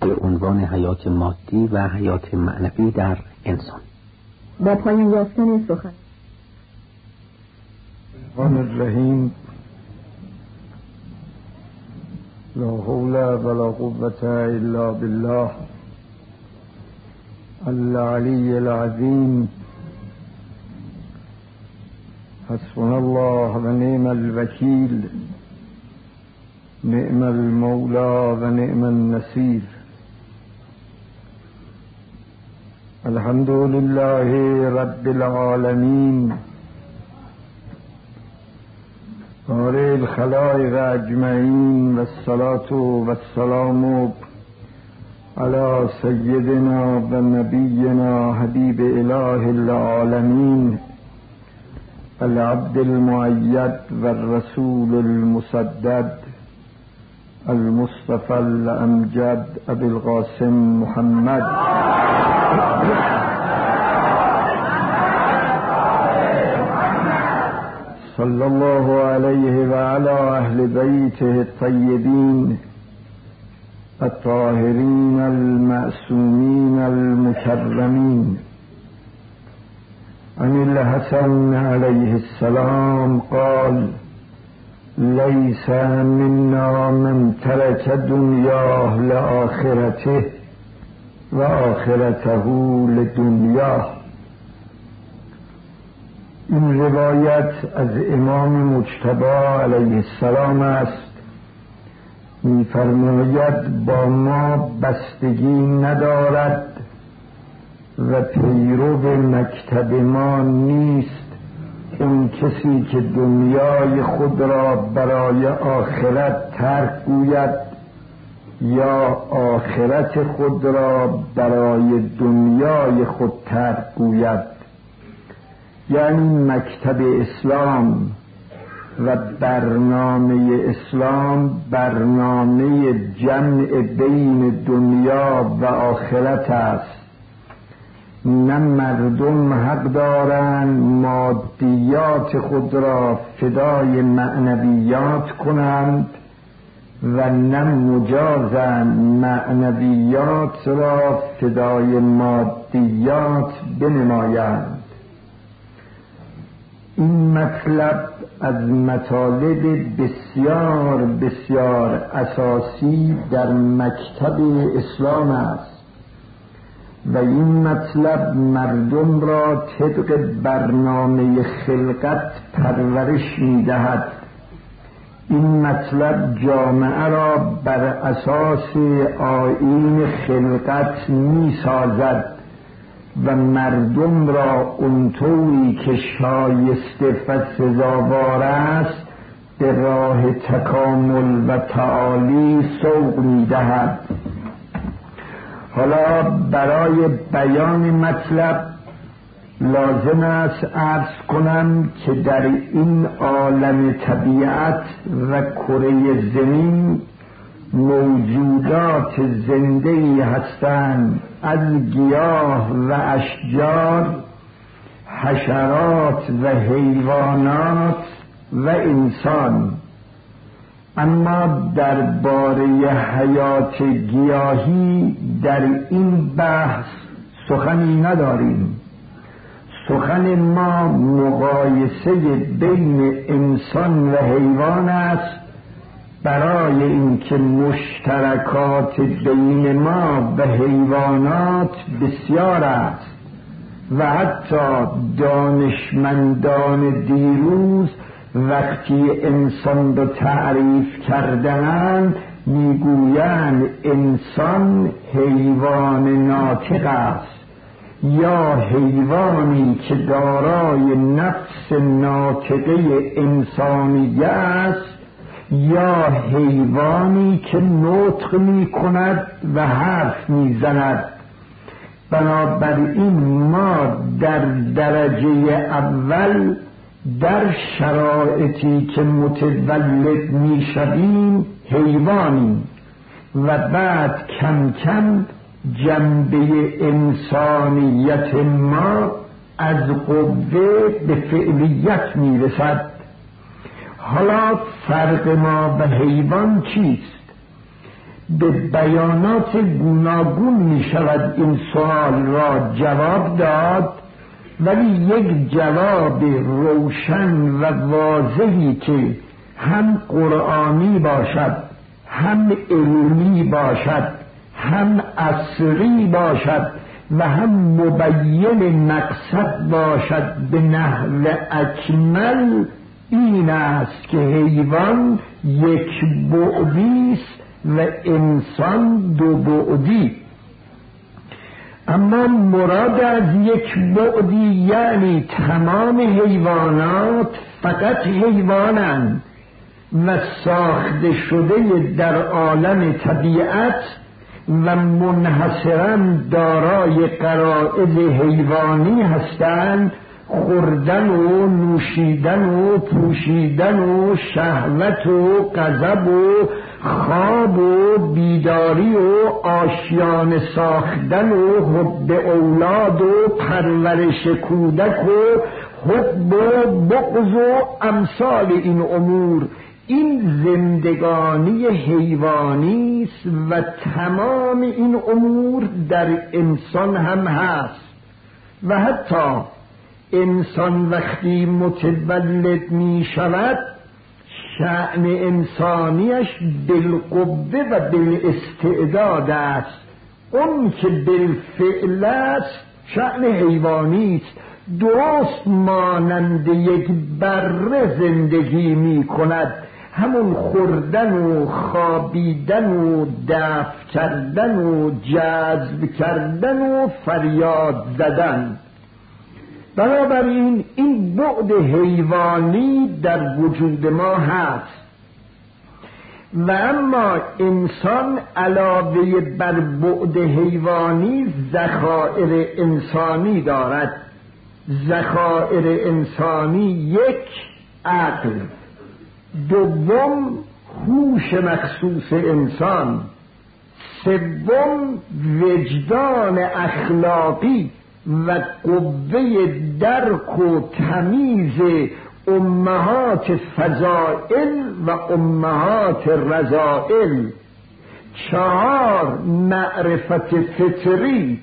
به عنوان حیات مادی و حیات معنوی در انسان. با پایان یافتن سخن الرحمن الرحیم لا حول ولا قوة الا بالله العلی العظیم حسبنا الله و نعم الوکیل نعم المولا و نعم النصیر الحمد لله رب العالمین بارئ الخلائق اجمعین و الصلاة و السلام علی سیدنا و نبینا حبیب اله العالمین العبد المؤید و الرسول المسدد المصطفى الامجد ابی القاسم محمد صلی الله علیه و علی اهل بیته الطیبین الطاهرین المعصومین المکرمین. عن الحسن علیه السلام قال لیس منا من ترک دنیاه لآخرته و آخرته لدنیاه. این روایت از امام مجتبی علیه السلام است. می‌فرماید با ما بستگی ندارد و پیرو مکتب ما نیست اون کسی که دنیای خود را برای آخرت ترک گوید یا آخرت خود را برای دنیای خود ترک گوید. یعنی مکتب اسلام و برنامه اسلام برنامه جمع بین دنیا و آخرت است. نه مردم حق دارند مادیات خود را فدای معنویات کنند و نه مجازند معنویات را فدای مادیات بنمایند. این مطلب از مطالب بسیار بسیار اساسی در مکتب اسلام است و این مطلب مردم را طبق برنامه خلقت پرورش می‌دهد. این مطلب جامعه را بر اساس آیین خلقت می‌سازد و مردم را اونطوری که شایسته و سزاوار است به راه تکامل و تعالی سوق می‌دهد. حالا برای بیان مطلب لازم است عرض کنم که در این عالم طبیعت و کره زمین موجودات زنده‌ای هستند، از گیاه و اشجار، حشرات و حیوانات و انسان. اما درباره حیات گیاهی در این بحث سخنی نداریم. سخن ما مقایسه بین انسان و حیوان است، برای اینکه مشترکات بین ما و حیوانات بسیار است و حتی دانشمندان دیروز وقتی انسان را تعریف کردند میگویند انسان حیوان ناطق است، یا حیوانی که دارای نفس ناطقه انسانیه است، یا حیوانی که نطق می کند و حرف می زند. بنابراین ما در درجه اول در شرایطی که متولد می شویم حیوانیم و بعد کم کم جنبه انسانیت ما از قوه به فعلیت می رسد. حالا فرق ما و حیوان چیست؟ به بیانات گوناگون می شود این سوال را جواب داد، ولی یک جواب روشن و واضحی که هم قرآنی باشد، هم علمی باشد، هم عصری باشد و هم مبین مقصد باشد به نحو اکمل، این است که حیوان یک بعدی است و انسان دو بعدی. اما مراد از یک بعدی یعنی تمام حیوانات فقط حیوانند و ساخته شده در عالم طبیعت و منحصراً دارای غرایز حیوانی هستند، خوردن و نوشیدن و پوشیدن و شهوت و غضب و خواب و بیداری و آشیانه ساختن و حب اولاد و پرورش کودک و حب و بغض و امثال این امور. این زندگانی حیوانی است و تمام این امور در انسان هم هست و حتی انسان وقتی متولد می شود شأن انسانیش بالقوه و بالاستعداد است. اون که بالفعل است شأن حیوانی است، درست مانند یک بره زندگی می کند، همون خوردن و خوابیدن و دفع کردن و جذب کردن و فریاد زدن. بنابراین این بعد حیوانی در وجود ما هست و اما انسان علاوه بر بعد حیوانی ذخایر انسانی دارد. ذخایر انسانی: یک، عقل; دوم، هوش مخصوص انسان; سوم، وجدان اخلاقی و قوه درک و تمیز امهات فضائل و امهات رذائل; چهار، معرفت فطری;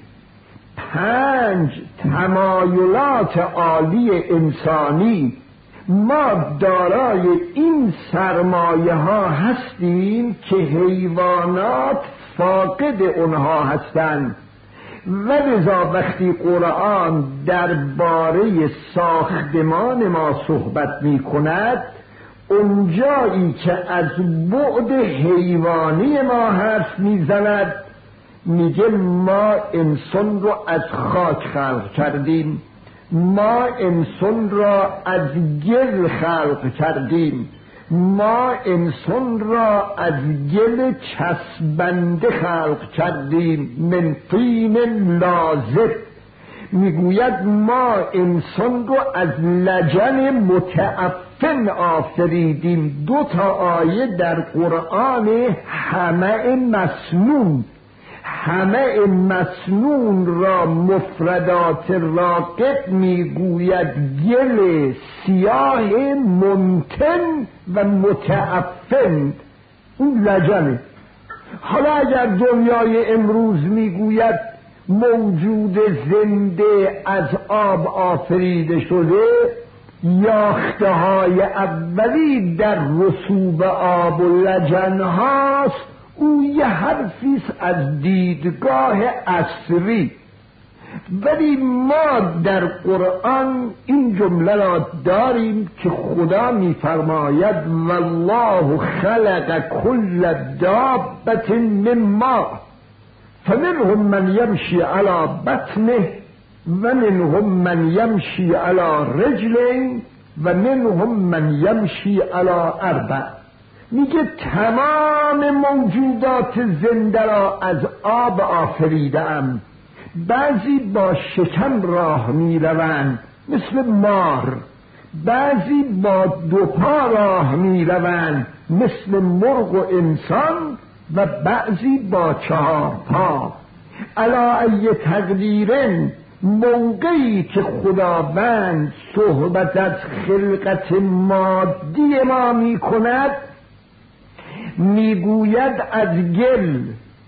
پنج، تمایلات عالی انسانی. ما دارای این سرمایه ها هستیم که حیوانات فاقد اونها هستند و لذا وقتی قرآن درباره ساختمان ما صحبت می کند، اونجایی که از بعد حیوانی ما حرف می زند میگه ما انسان رو از خاک خلق کردیم، ما انسان را از گل خلق کردیم، ما انسان را از گل چسبنده خلق کردیم، من طین لازب. میگوید ما انسان رو از لجن متعفن آفریدیم. 2 آیه در قرآن همه مسنون. همه مسنون را مفردات راقب میگوید گل سیاه منتن و متعفن، اون لجنه. حالا اگر دنیای امروز میگوید موجود زنده از آب آفریده شده، یاخته های اولی در رسوب آب و لجن هاست، او یه حرفیست از دیدگاه عصری. ولی ما در قرآن این جمله را داریم که خدا میفرماید والله خلق كل دابة من ماء فمنهم من يمشي على بطنه ومنهم من يمشي على رجلين ومنهم من يمشي على 4. میگه تمام موجودات زنده را از آب آفریدم. بعضی با شکم راه میروند مثل مار، بعضی با 2 پا راه میروند مثل مرغ و انسان، و بعضی با 4 پا. علی ای تقدیر، موقعی که خداوند صحبت از خلقت مادی ما می کند میگوید از گل.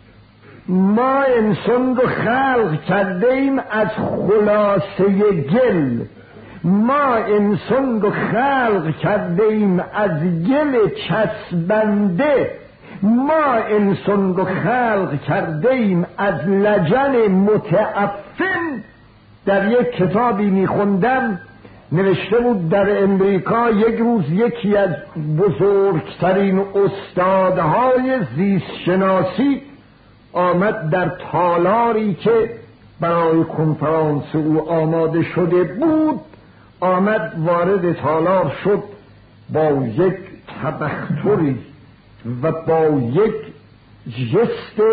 ما انسان رو خلق کرده ایم از خلاصه گل. ما انسان رو خلق کرده ایم از گل چسبنده. ما انسان رو خلق کرده ایم از لجن متعفن. در یک کتابی میخوندم نوشته بود در امریکا یک روز یکی از بزرگترین استادهای زیستشناسی آمد در تالاری که برای کنفرانس او آماده شده بود، آمد وارد تالار شد با یک تبختری و با یک جست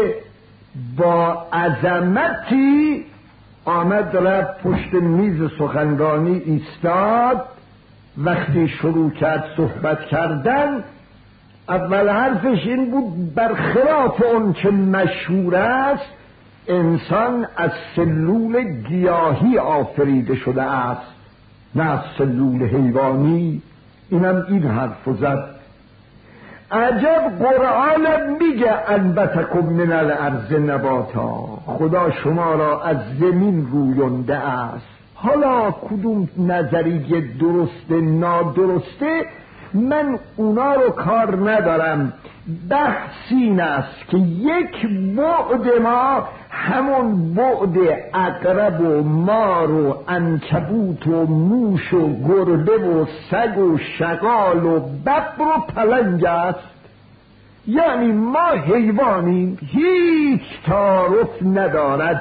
با عظمتی آمد رفت پشت میز سخنرانی ایستاد. وقتی شروع کرد صحبت کردن اول حرفش این بود برخلاف اون که مشهور است انسان از سلول گیاهی آفریده شده است نه از سلول حیوانی. اینم این حرف زد. عجب قرآن میگه انبتکم من الارض نباتا، خدا شما را از زمین رویانده است. حالا کدوم نظریه درسته نادرسته من اونا رو کار ندارم. بحث این است که یک بعد ما همون بعد عقرب و مار و عنکبوت و موش و گربه و سگ و شغال و ببر و پلنگ است. یعنی ما حیوانیم، هیچ تعارف ندارد.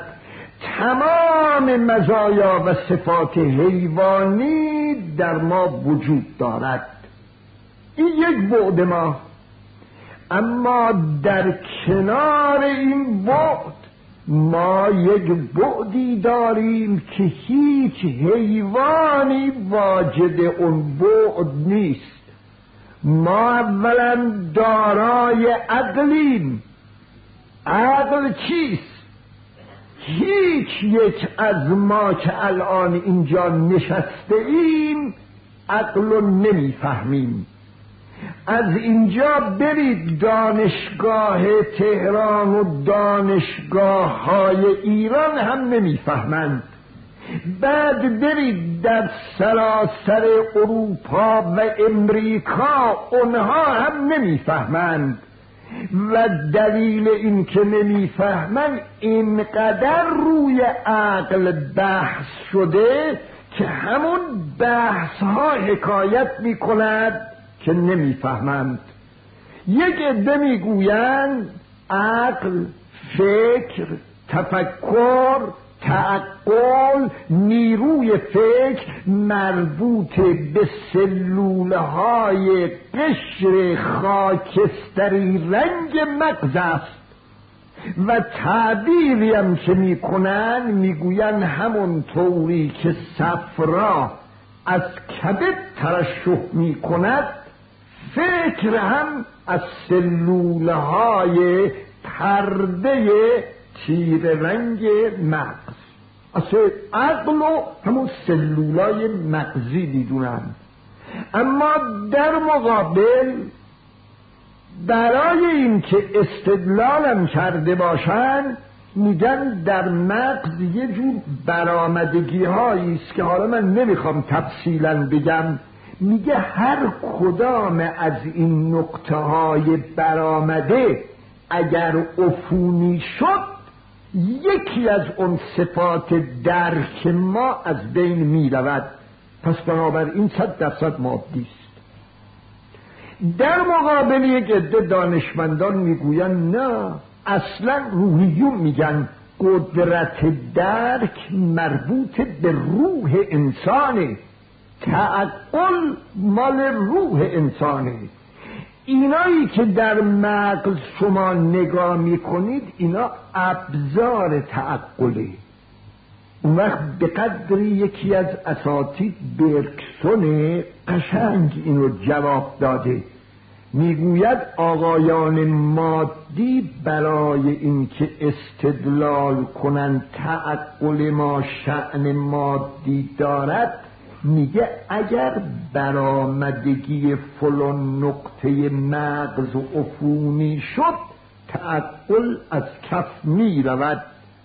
تمام مزایا و صفات حیوانی در ما وجود دارد. این یک بعد ما. اما در کنار این بعد ما یک بعدی داریم که هیچ حیوانی واجد اون بعد نیست. ما اولا دارای عقلیم. عقل چیست؟ هیچ یک از ما که الان اینجا نشسته ایم عقل رو نمیفهمیم. از اینجا برید دانشگاه تهران و دانشگاه های ایران هم نمیفهمند. بعد برید در سراسر اروپا و امریکا اونها هم نمیفهمند. و دلیل این که نمیفهمند اینقدر روی عقل بحث شده که همون بحث ها حکایت میکند که نمیفهمند. یک عده میگویند عقل، فکر، تفکر، تعقل، نیروی فکر مربوط به سلولهای قشر خاکستری رنگ مغز است. و تعبیری هم که میکنن میگوین همون طوری که صفرا از کبد ترشح میکند فکر هم از سلولهای پرده تیر رنگ مغز. اصلا عقل و همون سلولای مغزی میدونن. اما در مقابل برای این که استدلالم کرده باشن میگن در مغز یه جور برآمدگی هایی است که حالا من نمیخوام تفصیلا بگم. میگه هر کدام از این نقطه های برآمده اگر عفونی شد یکی از اون صفات درک ما از بین میرود. پس بنابراین 100% مادی است. در مقابل یک عده دانشمندان میگوین نه، اصلا روحیون میگن قدرت درک مربوط به روح انسانه، تعقل مال روح انسانه. اینایی که در مغز شما نگاه میکنید اینا ابزار تعقله. اون وقت به قدری یکی از اساتید برکسون قشنگ اینو جواب داده. میگوید آقایان مادی برای اینکه استدلال کنن تعقل ما شأن مادی دارد میگه اگر برآمدگی فلان نقطه مغز و عفونی شد تعقل از کف می رود،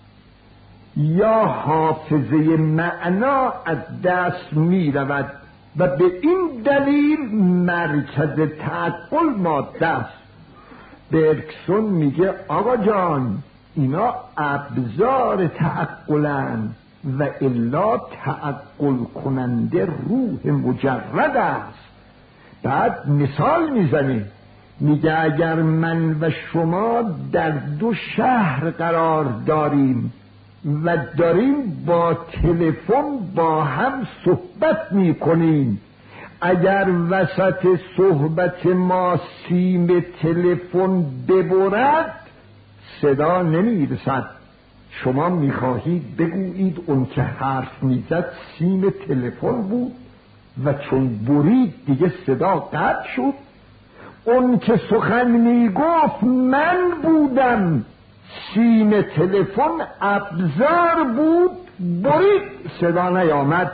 یا حافظه معنا از دست می رود و به این دلیل مرکز تعقل ماده است. برکسون میگه آقا جان اینا ابزار تعقلن و الا تعقل کننده روح مجرد است. بعد مثال میزنه، میگه اگر من و شما در دو شهر قرار داریم و داریم با تلفن با هم صحبت میکنیم، اگر وسط صحبت ما سیم تلفن ببرد صدا نمیرسد. شما میخواهید بگویید اون که حرف میزد سیم تلفن بود و چون برید دیگه صدا قطع شد. اون که سخن میگفت من بودم، سیم تلفن ابزار بود، برید صدا نیامد.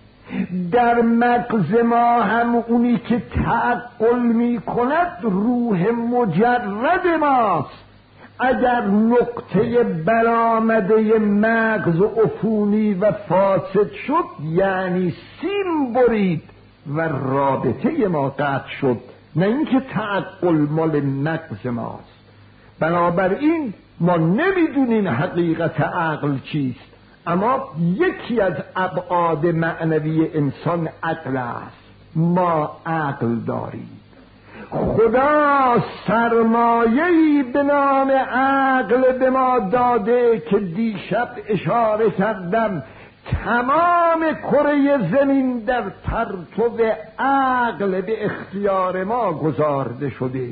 در مغز ما هم اونی که تعقل میکند روح مجرد ماست. اگر نقطه برآمده مغز و عفونی و فاسد شد یعنی سیم برید و رابطه ما قطع شد، نه اینکه تعقل مال مغز ماست. بنابراین ما نمیدونیم حقیقت عقل چیست، اما یکی از ابعاد معنوی انسان عقل است. ما عقل داریم. خدا سرمایه‌ای به نام عقل به ما داده که دیشب اشاره کردم تمام کره زمین در پرتو عقل به اختیار ما گذارده شده.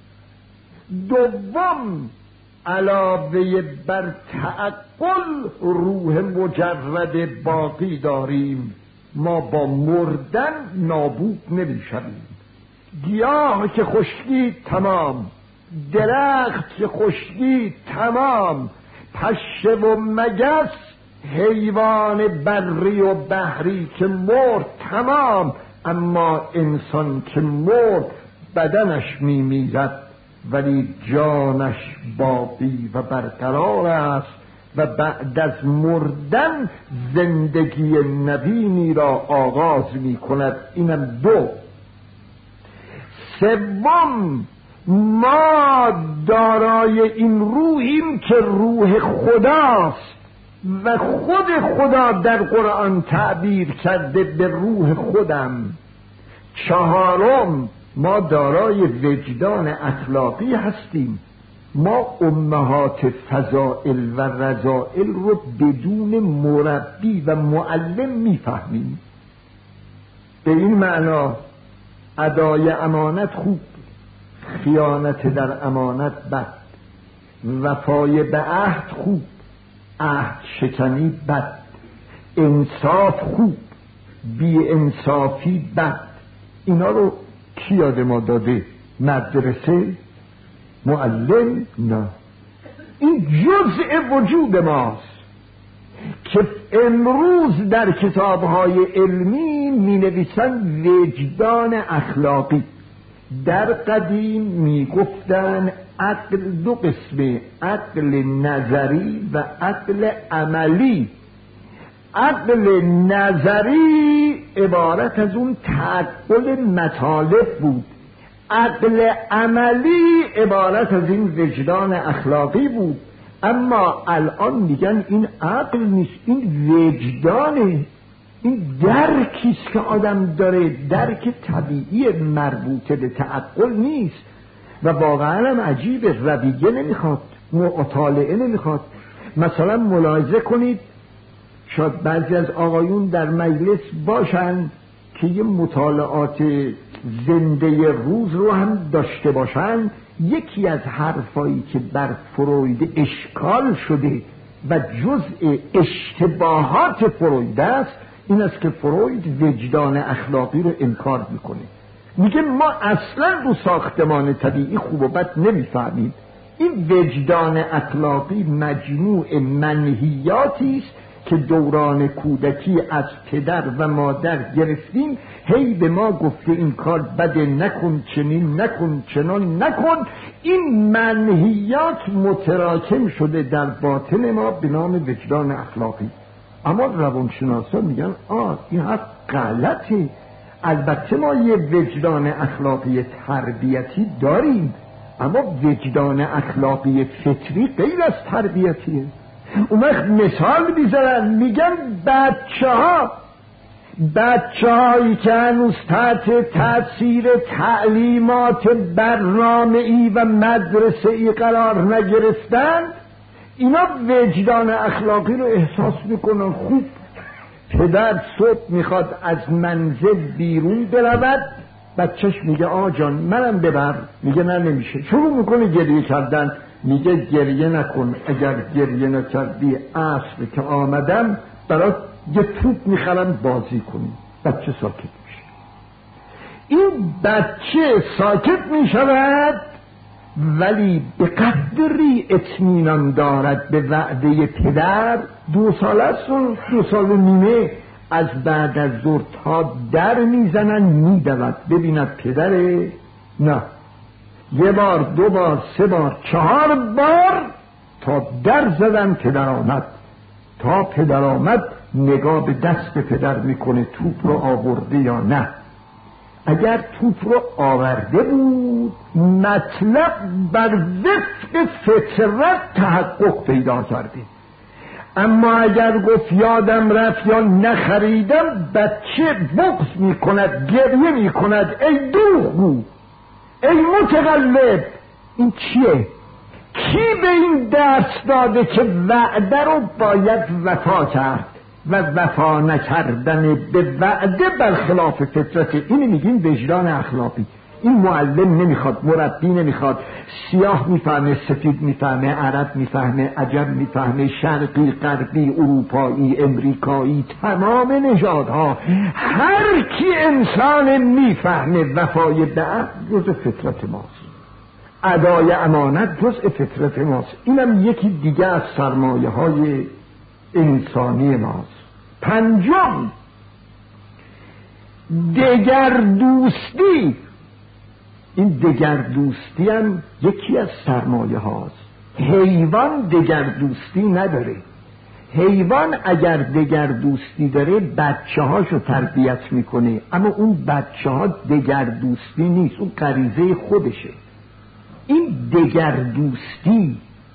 دوم، علاوه بر تعقل روح مجرد باقی داریم. ما با مردن نابود نمی‌شویم. گیاه که خشکید تمام، درخت که خشکید تمام، پشه و مگس، حیوان بری و بحری که مرد تمام، اما انسان که مرد بدنش میمیرد ولی جانش باقی و برقرار است و بعد از مردن زندگی نوینی را آغاز می کند. اینم دو. سوم، ما دارای این روحیم که روح خداست و خود خدا در قرآن تعبیر کرده به روح خودم. چهارم، ما دارای وجدان اخلاقی هستیم. ما امهات فضائل و رذائل رو بدون مربی و معلم میفهمیم. به این معنا ادای امانت خوب، خیانت در امانت بد، وفای به عهد خوب، عهد شکنی بد، انصاف خوب، بی انصافی بد. اینا رو کی یاد ما داده؟ مدرسه؟ معلم؟ نه، این جزء وجود ماست که امروز در کتاب‌های علمی می‌نویسند وجدان اخلاقی. در قدیم میگفتن عقل دو قسمه، عقل نظری و عقل عملی. عقل نظری عبارت از اون تعقل مطالب بود، عقل عملی عبارت از این وجدان اخلاقی بود. اما الان میگن این عقل نیست، این وجدانه، این درکیست که آدم داره، درک طبیعی مربوطه به تعقل نیست. و واقعا هم عجیبه، رویه نمیخواد، مطالعه نمیخواد. مثلا ملاحظه کنید، شاید بعضی از آقایون در مجلس باشن که یه مطالعات زنده روز رو هم داشته باشن. یکی از حرفایی که بر فروید اشکال شده و جزء اشتباهات فروید است این است که فروید وجدان اخلاقی رو انکار میکنه. میگه ما اصلا رو ساختمان طبیعی خوب و بد نمیفهمیم. این وجدان اخلاقی مجموع منهیاتی است که دوران کودکی از پدر و مادر گرفتیم، هی به ما گفته این کار بده، نکن، چنین نکن، چنان نکن. این منهیات متراکم شده در باطن ما به نام وجدان اخلاقی. اما روانشناسا میگن این حرف غلطه. البته ما یه وجدان اخلاقی تربیتی داریم، اما وجدان اخلاقی فطری غیر از تربیتیه. اون وقت مثال میذارن، میگن بچه هایی که هنوز تحت تأثیر تعلیمات برنامه‌ای و مدرسه‌ای قرار نگرفتن، اینا وجدان اخلاقی رو احساس میکنن. خوب پدر صبح میخواد از منزل بیرون برود، بچهش میگه جان منم ببر، میگه نه نمیشه، شروع میکنه گریه کردن. میگه گریه نکن، اگر گریه نکردی عصر که آمدم برات یه توپ میخرم بازی کنی. بچه ساکت میشه. این بچه ساکت میشود، ولی به قدری اطمینان دارد به وعده پدر. 2 سال است و 2 سال و نیمه از بعد از ظهر تا در میزنن، میدود ببیند پدره. نه، 1 بار 2 بار 3 بار 4 بار تا در زدن پدر آمد. تا پدر آمد نگاه به دست پدر میکنه توپ رو آورده یا نه. اگر توپ رو آورده بود مطلب بر وفق فطرت تحقق پیدا کرده. اما اگر گفت یادم رفت یا نخریدم، بچه بغض میکند، گریه میکند، ای دروغگو، ای متقلب. این چیه؟ کی به این درس داده که وعده رو باید وفا کرد و وفا نکردن به وعده برخلاف فطرت؟ اینی میگیم وجدان اخلاقی. این معلم نمیخواد، مربی نمیخواد، سیاه میفهمه، سفید میفهمه، عرب میفهمه، عجم میفهمه، شرقی، غربی، اروپایی، امریکایی، تمام نژادها، هر کی انسان میفهمه وفای به عهد جزء فطرت ماست، ادای امانت جزء فطرت ماست. اینم یکی دیگه از سرمایه های انسانی ماست. 5 دگر دوستی. این دگر دوستی هم یکی از سرمایه هاست. حیوان دگر دوستی نداره. حیوان اگر دگر دوستی داره بچه هاشو تربیت میکنه، اما اون بچه ها دگر دوستی نیست، اون غریزه خودشه. این دگر دوستی،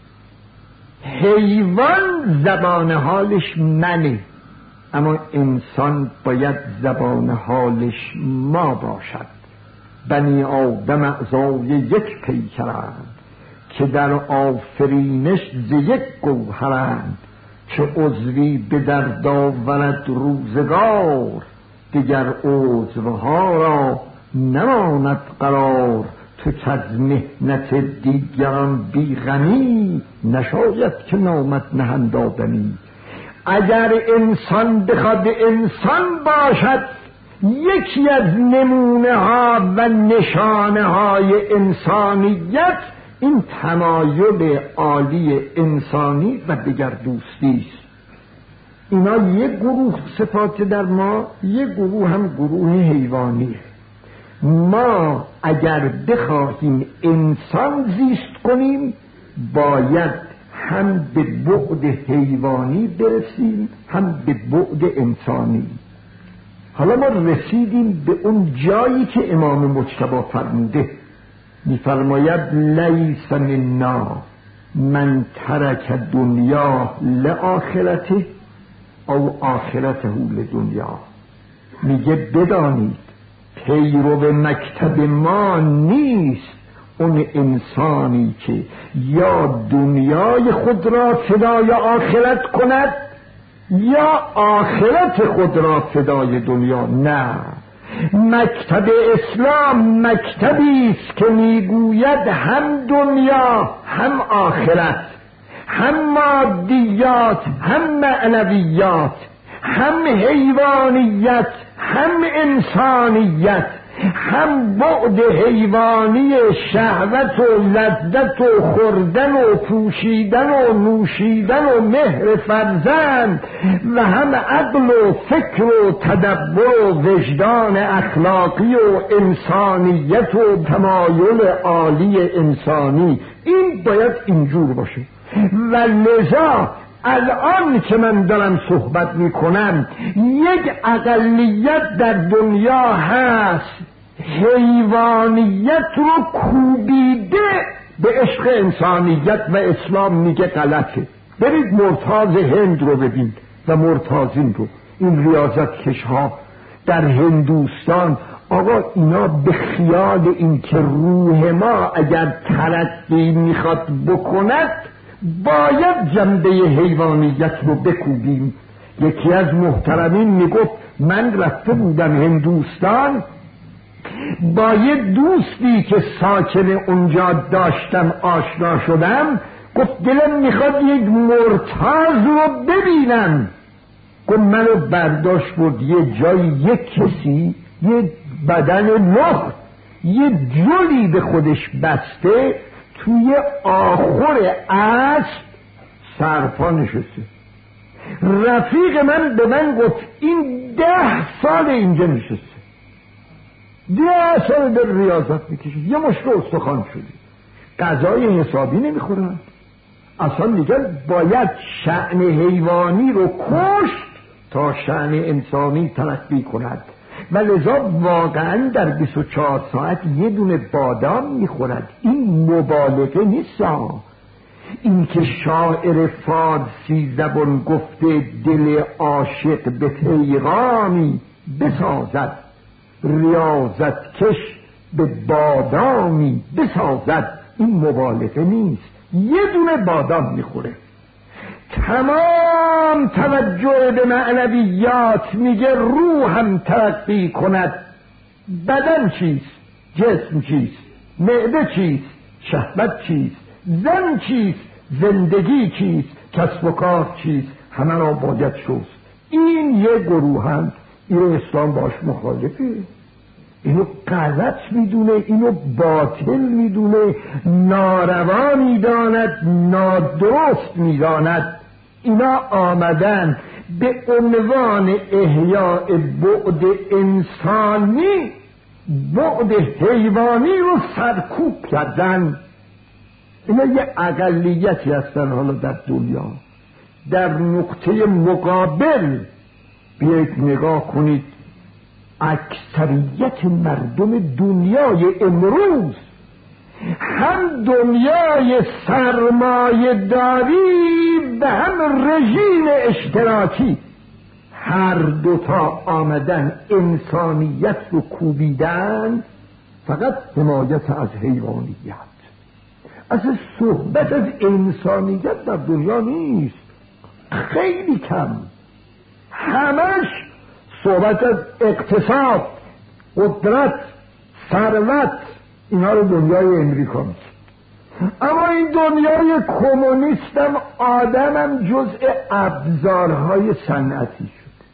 حیوان زبان حالش منه، اما انسان باید زبان حالش ما باشد. بنی آدم اعضای یک پیکرند، که در آفرینش ز یک گوهرند. چه عضوی به درد آورد روزگار، دیگر عضوها را نماند قرار. تو کز محنت دیگران بی غمی، نشاید که نامت نهند آدمی. اگر انسان بخواد انسان باشد، یکی از نمونه ها و نشانه های انسانیت این تمایل عالی انسانی و دگر دوستی است. اینا یک گروه صفات در ما، یک گروه هم گروه حیوانیه. ما اگر بخواهیم انسان زیست کنیم باید هم به بعد حیوانی برسیم هم به بعد انسانی. حالا ما رسیدیم به اون جایی که امام مجتبی فرموده، میفرماید لیس منا من ترک دنیا لآخرته او آخرته لدنیا. میگه بدانید پیرو مکتب ما نیست اون انسانی که یا دنیای خود را فدای آخرت کند یا آخرت خود را فدای دنیا. نه، مکتب اسلام مکتبی است که میگوید هم دنیا هم آخرت، هم مادیات هم معنویات، هم حیوانیت هم انسانیت، هم بعد حیوانی شهوت و لذت و خوردن و پوشیدن و نوشیدن و مهر فرزند و هم عقل و فکر و تدبر و وجدان اخلاقی و انسانیت و تمایل عالی انسانی. این باید اینجور باشه. و لذا الان که من دارم صحبت میکنم یک اقلیت در دنیا هست حیوانیت رو کوبیده به عشق انسانیت و اسلام میگه غلطه. برید مرتاض هند رو ببین و مرتاضین رو، این ریاضت کشها در هندوستان. آقا اینا به خیال این که روح ما اگر ترقی میخواد بکند باید جنبه حیوانیت رو بکوبیم. یکی از محترمین میگفت من رفته بودم هندوستان با یه دوستی که ساکن اونجا داشتم آشنا شدم، گفت دلم میخواد یک مرتاض رو ببینم. گفت منو برداشت برد یه جایی، یک کسی یه بدن لخت یه جلی به خودش بسته توی آخر اسب سرپا نشسته. رفیق من به من گفت این 10 سال اینجا نشسته، 10 سال در ریاضت میکشه، یه مشت استخوان شده، غذای حسابی نمیخورن. اصلا میگن باید شأن حیوانی رو کشت تا شأن انسانی ترقی کند. و لذا واقعا در 24 ساعت یه دونه بادام میخورد. این مبالغه نیست. این که شاعر فارسی زبان گفته دل عاشق به پیغامی بسازد، ریاضت کش به بادامی بسازد، این مبالغه نیست. یه دونه بادام میخوره، تمام توجه به معنویات، میگه روحم ترقی کند. بدن چیست؟ جسم چیست؟ معده چیست؟ شهوت چیست؟ زن چیست؟ زندگی چیست؟ کسب و کار چیست؟ همه را باید شست. این یه گروهند، اینو اسلام باش مخالفه، اینو غلط میدونه، اینو باطل میدونه، ناروا میداند، نادرست میداند. اینا آمدن به عنوان احیاء بعد انسانی بعد حیوانی رو سرکوب کردن. اینا یه اقلیتی هستن حالا در دنیا. در نقطه مقابل بیایید نگاه کنید، اکثریت مردم دنیای امروز هم دنیای سرمایه داری و هم رژیم اشتراکی، هر دوتا آمدن انسانیت رو کوبیدن، فقط حمایت از حیوانیت. اصلا صحبت از انسانیت در دنیا نیست، خیلی کم. همش صحبت از اقتصاد، قدرت، ثروت، اینا رو دنیای امریکا میشه. اما این دنیای کمونیست هم آدمم جزء ابزارهای صنعتی شد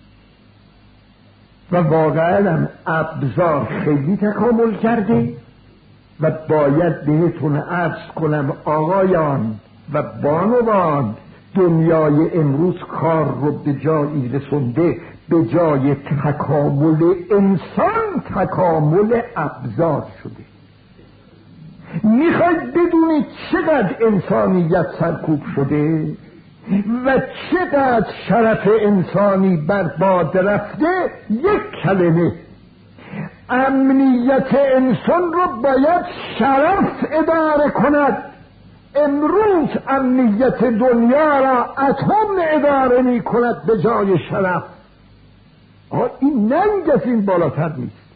و واقعا هم ابزار خیلی تکامل کرده و باید بهتون عرض کنم آقایان و بانوان، دنیای امروز کار رو به جایی رسونده، به جای تکامل انسان تکامل ابزار شده. میخواید بدونید چقدر انسانیت سرکوب شده و چقدر شرف انسانی برباد رفته؟ یک کلمه: امنیت انسان رو باید شرف اداره کند. امروز امنیت دنیا را اتم اداره می کند به جای شرف. این ننگ از این بالاتر نیست.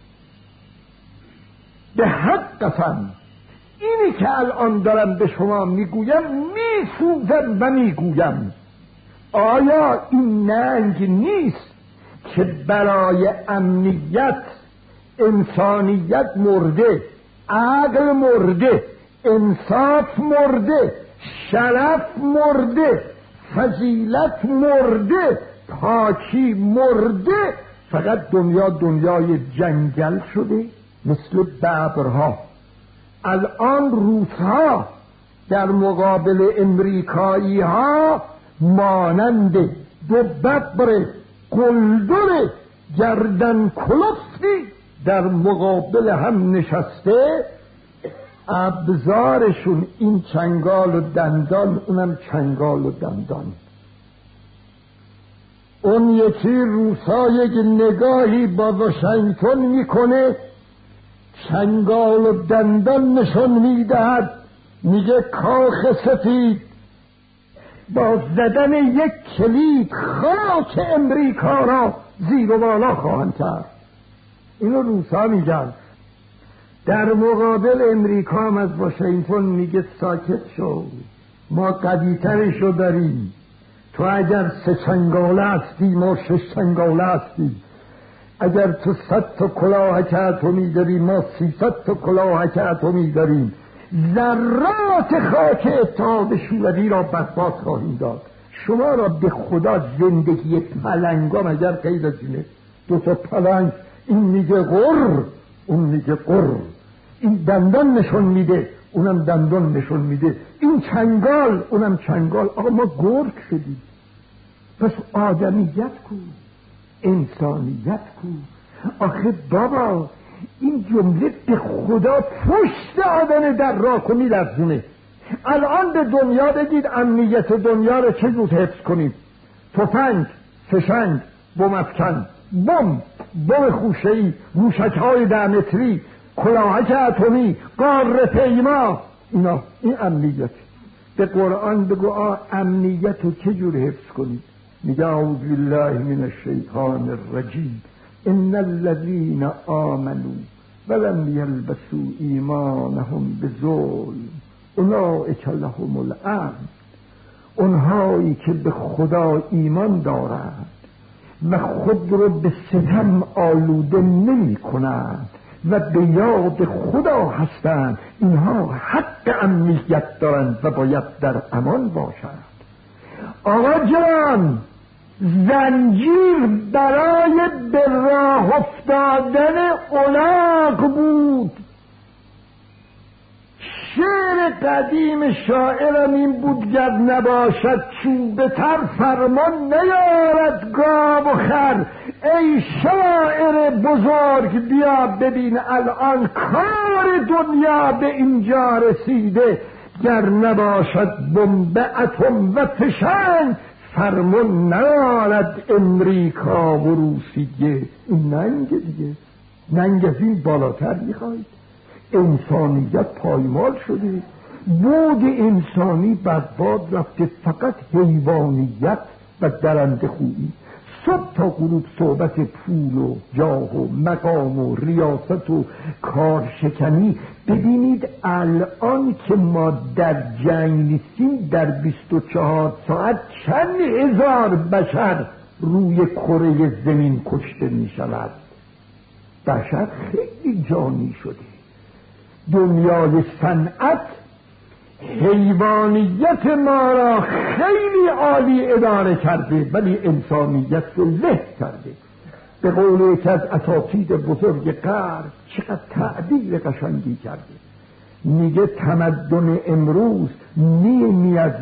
به حق قسم اینی که الان دارم به شما میگویم میسوزم و میگویم، آیا این ننگ نیست که برای امنیت انسانیت مرده، عقل مرده، انصاف مرده، شرف مرده، فضیلت مرده، پاکی مرده، فقط دنیای جنگل شده مثل ببرها. الان روس‌ها در مقابل امریکایی ها مانند دو ببر گلدر گردن کلفتی در مقابل هم نشسته، ابزارشون این چنگال و دندان، اونم چنگال و دندان. اون یکی روسا یک نگاهی با واشنگتن میکنه، چنگال و دندان نشون میدهد، میگه کاخ سفید با زدن یک کلید خاک امریکا را زیر و بالا خواهند کرد. اینو روسا میگن. در مقابل امریکا هم از واشنگتن میگه ساکت شو، ما قوی‌ترشو داریم، تو اگر 3 چنگاله هستی ما 6 چنگاله هستیم، اگر تو 100 تا کلاهک اتمی داری ما 300 تا کلاهک اتمی داریم، ذرات خاک اتحاد شوروی را برباد خواهیم داد. شما را به خدا زندگی پلنگا مگر غیر جونه؟ 2 تا پلنگ، این میگه غر اون میگه قر، این دندان نشون میده اونم دندان نشون میده، این چنگال اونم چنگال. آقا ما گرگ شدیم. پس آدمیت کو، انسانیت کو. آخه بابا این جمله به خدا پشت آدم در راه کو میلرزونه. الان به دنیا بگید امنیت دنیا رو چه جور حفظ کنیم؟ تفنگ، فشنگ، بم افکن، بم خوشه‌ای، موشک‌های 10 متری، کلاهک اتمی، قاره پیما، اینا این امنیت. به قرآن بگو امنیت رو چه جور حفظ کنید؟ میگه اعوذ بالله من الشیطان الرجیم ان الذين آمنوا ولم يلبسوا ایمانهم بظلم اولئک لهم الامن. اونهایی که به خدا ایمان دارند و خود رو به ستم آلوده نمی کنند و به یاد خدا هستند، اینها حق امنیت دارند و باید در امان باشند. آقا جان، زنجیر برای به راه افتادن الاغ بود. شعر قدیم شاعرم این بود گر نباشد چوبه تر فرمان نیارد گاو و خر. ای شاعر بزرگ بیا ببین الان کار دنیا به اینجا رسیده، گر نباشد بمب اتم و فشنگ فرمان نیارد امریکا و روسیه. این ننگ دیگه، ننگ از این بالاتر میخواید؟ انسانیت پایمال شده، بود انسانی برباد رفته، فقط حیوانیت و درنده خویی. صبح تا غروب صحبت پول و جاه و مقام و ریاست و کارشکنی. ببینید الان که ما در جنگ نیستیم، در 24 ساعت چند هزار بشر روی کره زمین کشته می شود. بشر خیلی جانی شده. دنیای صنعت حیوانیت ما را خیلی عالی اداره کرده ولی انسانیت رو له کرده. به قول یکی از اساتید بزرگ غرب چقدر تعبیر قشنگی کرده، میگه تمدن امروز نیمی از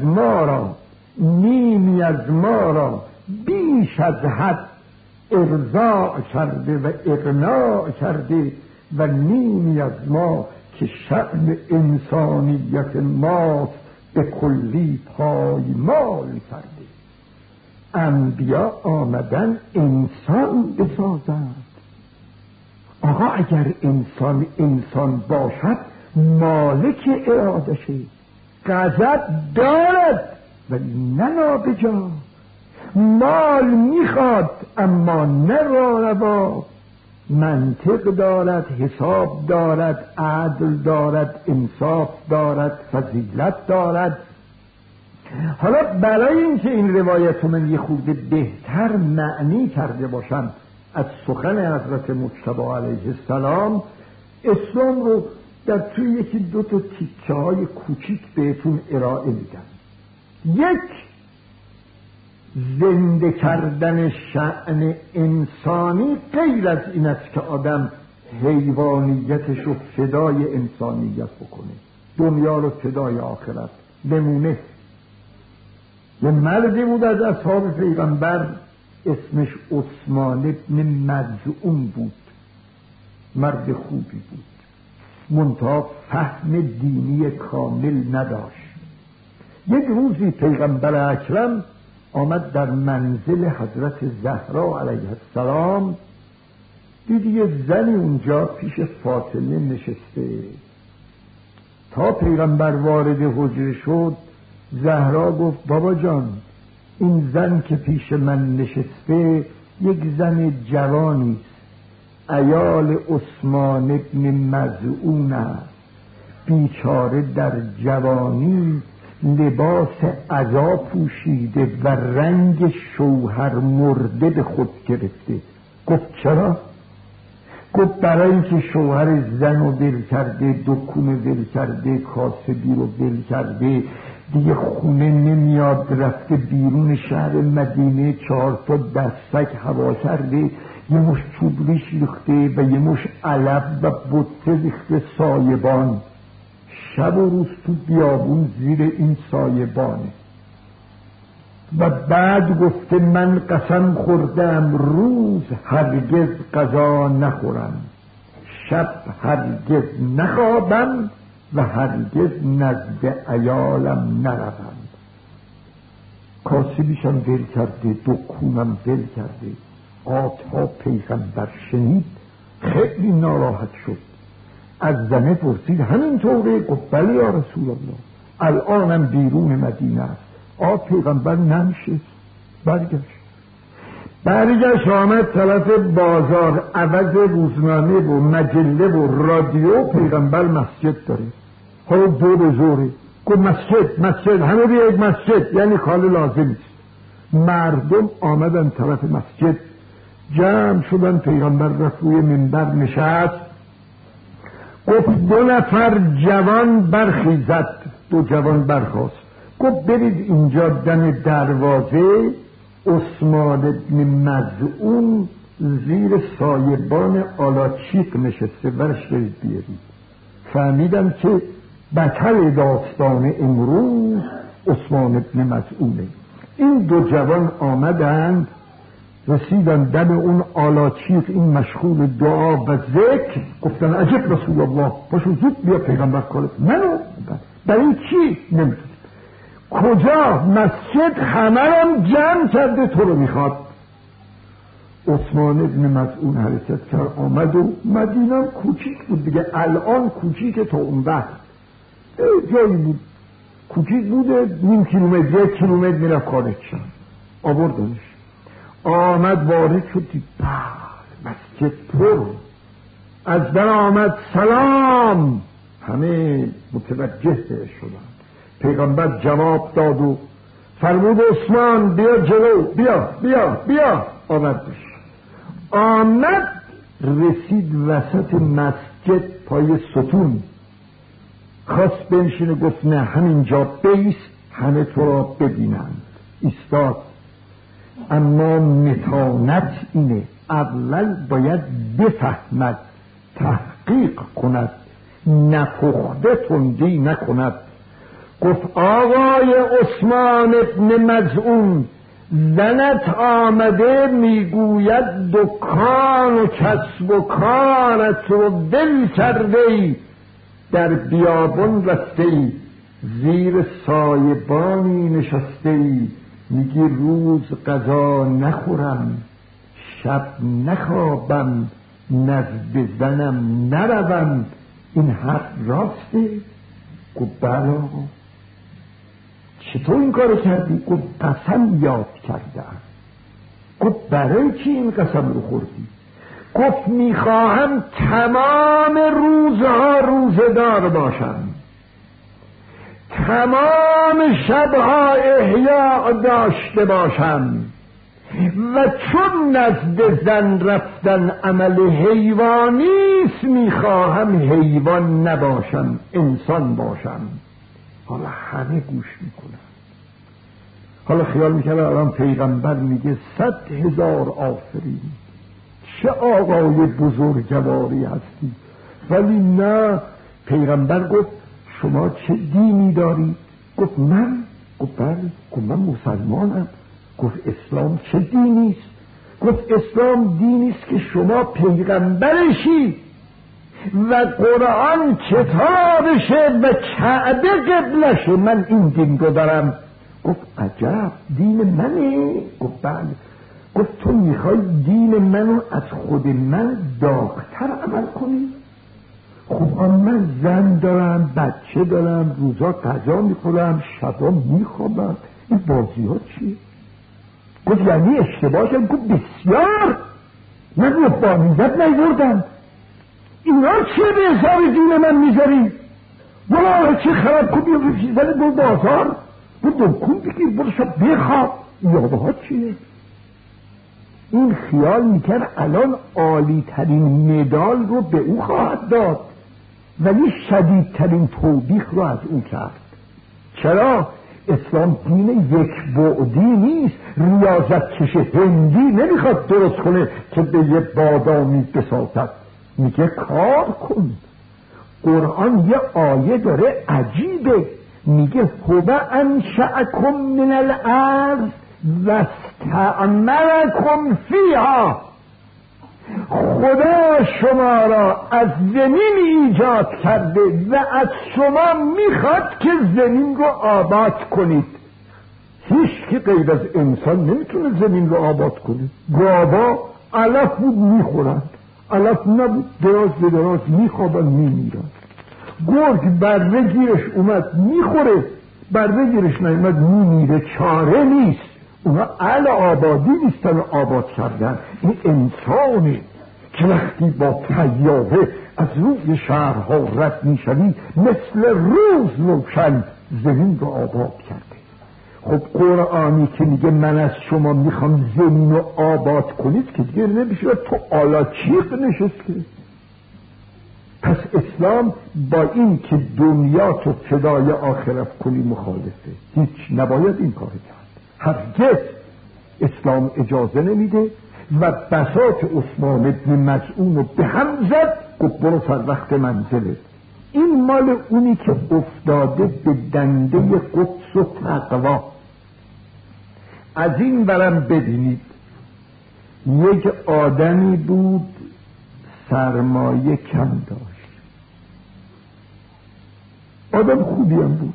ما را بیش از حد ارضاء کرده و اقناع کرده و نیمی از ما که شأن انسانیت ما به کلی پایمال کرده. انبیا آمدن انسان بسازند. آقا اگر انسان باشد مالک ارادشه، غضب دارد ولی نه نابجا، مال میخواد اما نه روا، منطق دارد، حساب دارد، عدل دارد، انصاف دارد، فضیلت دارد. حالا برای اینکه این روایت رو من یه خورده بهتر معنی کرده باشم از سخن حضرت مجتبی علیه السلام، اسلام رو در توی یکی 2 تا تیکه های کوچیک بهتون ارائه میدم. یک، زنده کردن شأن انسانی غیر از این است که آدم حیوانیتش رو فدای انسانیت بکنه، دنیا رو فدای آخرت. نمونه یه مردی بود از اصحاب پیغمبر اسمش عثمان ابن مظعون بود، مرد خوبی بود، منتها فهم دینی کامل نداشت. یک روزی پیغمبر اکرم آمد در منزل حضرت زهرا علیه السلام، دید یه زنی اونجا پیش فاطمه نشسته. تا پیغمبر وارد حجره شد زهرا گفت بابا جان این زن که پیش من نشسته یک زن جوانی است، عیال عثمان ابن مظعون است، بیچاره در جوانی لباس عزا پوشیده و رنگ شوهر مرده به خود گرفته. گفت چرا؟ گفت برای اینکه شوهر زن رو ول کرده، دکون ول کرده، کاسبی رو ول کرده، دیگه خونه نمیاد، رفته بیرون شهر مدینه، 4 تا دستک هوا کرده، یه مش چوب ریش ریخته و یه مش علف و بطه ریخته سایبان، شب و روز تو بیابون زیر این سایبانه. و بعد گفته من قسم خوردم روز هرگز غذا نخورم، شب هرگز نخوابم و هرگز نزد عیالم نروم. کاسبیشم ول کرده، دکونم ول کرده. آتا پیغمبر شنید خیلی ناراحت شد، از زنه پرسید همینطوره؟ گفت بله یا رسول الله، الانم بیرون مدینه است. پیغمبر ننشست، برگشت آمد طرف بازار، عوض روزنامه و مجله و رادیو پیغمبر مسجد داره، حالا دور زوره. گفت مسجد همه بیاید مسجد، یعنی کار لازم است. مردم آمدن طرف مسجد، جمع شدن، پیغمبر رفت روی منبر نشست، گفت 2 نفر جوان برخیزد. 2 جوان برخاست، گفت برید اینجا دم دروازه، عثمان ابن مظعون زیر سایبان آلاچیق نشسته، برش برید بیارید. فهمیدم که بطل داستان امروز عثمان ابن مظعونه. این 2 جوان آمدند، رسیدن دم اون آلاچیق، این مشغول دعا و ذکر. گفتن عجب رسول الله، پاشو زود بیا پیغمبر کارت. منو برای چی؟ نمیدونم. کجا؟ مسجد همرم جمع کرده تو رو میخواد. عثمان ابن مظعون حرکت کرد، آمد و مدینه کوچیک بود دیگه، الان کوچیک تا اون وقت جایی بود کوچیک بوده، 0.5 کیلومتر 1 کیلومتر میرفت خارج شد. آوردنش، آمد وارد شد، مسجد پر، از در آمد سلام، همه متوجه شدن. پیغمبر جواب داد و فرمود عثمان بیا جلو، بیا. آمد رسید وسط مسجد پای ستون، خواست بنشینه، گفت نه همینجا بیست، همه تو را ببینند. ایستاد. اما متانت اینه، اول باید بفهمد، تحقیق کند، نپخته تندی نکند. گفت آقای عثمان ابن مظعون، زنت آمده میگوید دکان و کسب و کارت رو دل کرده ای، در بیابان رفته ای، زیر سایبانی نشسته ای، میگی روز غذا نخورم، شب نخوابم، نزد زنم نروم، این حق راسته؟ گفت بله آقا. چطور این کار کردی؟ گفت قسم یاد کردم. گفت برای چی این قسم رو خوردی؟ گفت میخواهم تمام روزها روزدار باشم، تمام شبها احیا داشته باشم، و چون نزد زن رفتن عمل حیوانیست، میخواهم حیوان نباشم، انسان باشم. حالا همه گوش میکنن. حالا خیال میکنه الان پیغمبر میگه 100,000 آفرین، چه آقای بزرگواری هستی. ولی نه، پیغمبر گفت شما چه دینی داری؟ گفت من. گفت بله. گفت من مسلمانم. گفت اسلام چه دینیست؟ گفت اسلام دینیست که شما پیغمبرشی و قرآن کتابشه و کعبه قبلشه، من این دین رو دارم. گفت عجب، دین منه؟ گفت بله. گفت تو میخوای دین منو از خود من داغ‌تر عمل کنی؟ خب من زن دارم، بچه دارم، روزا غذا میخورم، شبا میخوابم، این بازی ها چیه؟ گفت یعنی اشتباه شد؟ گفت بسیار، من ربانیت نیوردم، اینا چیه به حساب دین من میذاری؟ برو چی خراب کن بیا بفیزنی برو بازار، برو دکون بگیر، برو شب بخواب، یابه ها چیه؟ این خیال میکرد الان عالی ترین مدال رو به او خواهد داد، ولی شدیدترین توبیخ رو از او کرد. چرا؟ اسلام دین یک بعدی نیست، ریاضت کش هندی نمیخواد درست کنه که به یه بادامی بسازد، میگه کار کن. قرآن یه آیه داره عجیبه، میگه هو انشأکم من الارض واستعمرکم فیها، خدا شما را از زمین ایجاد کرده و از شما میخواد که زمین رو آباد کنید. هیچ که غیر از انسان نمیتونه زمین رو آباد کنه. گاوا علف بود میخورند، علف نبود دراز به دراز میخوابن میمیرن. گرگ بره گیرش اومد میخوره، بره گیرش نیومد میمیره، چاره نیست. اونا اهل آبادی نیستن آباد کردن. این انسانه که وقتی با طیاره از روی شهرها رد میشوی مثل روز روشن زمین رو آباد کرده. خب قرآنی که میگه من از شما میخوام زمین رو آباد کنید که دیگه نمیشه تو آلاچیق نشسته. پس اسلام با این که دنیا تو فدای آخرت کنی مخالفه، هیچ نباید این کار کرد. هرگز اسلام اجازه نمیده و بساط عثمان بن مظعون رو به هم زد، گفت برو سر وقت منزله. این مال اونی که افتاده به دنده قدس و تقوا. از این برم ببینید یک آدمی بود سرمایه کم داشت، آدم خوبی هم بود.